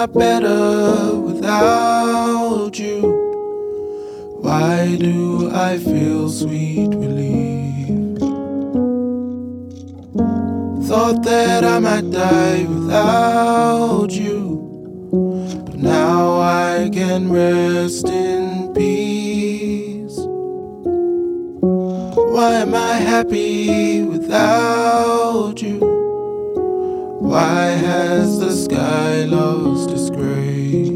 I better without you? Why do I feel sweet relief? Thought that I might die without you, but now I can rest in peace. Why am I happy without you? Why has the sky lost its gray?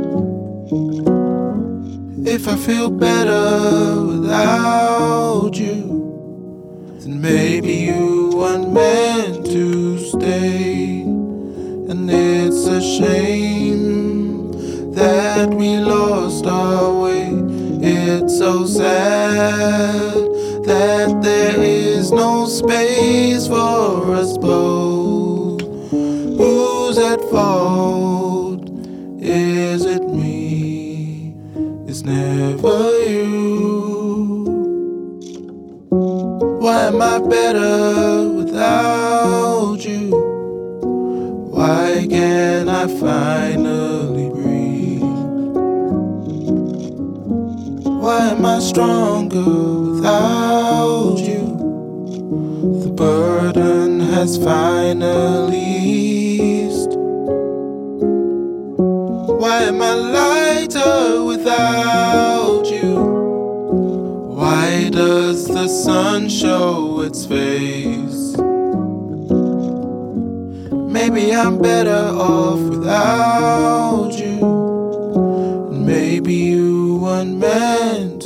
If I feel better without you, then maybe you weren't meant to stay. And it's a shame that we lost our way. It's so sad that there is no space for us both. Who's at fault? Is it me? It's never you. Why am I better without you? Why can't I finally breathe? Why am I stronger without you? The burden has finally eased. Why am I lighter without you? Why does the sun show its face? Maybe I'm better off without you, and maybe you weren't meant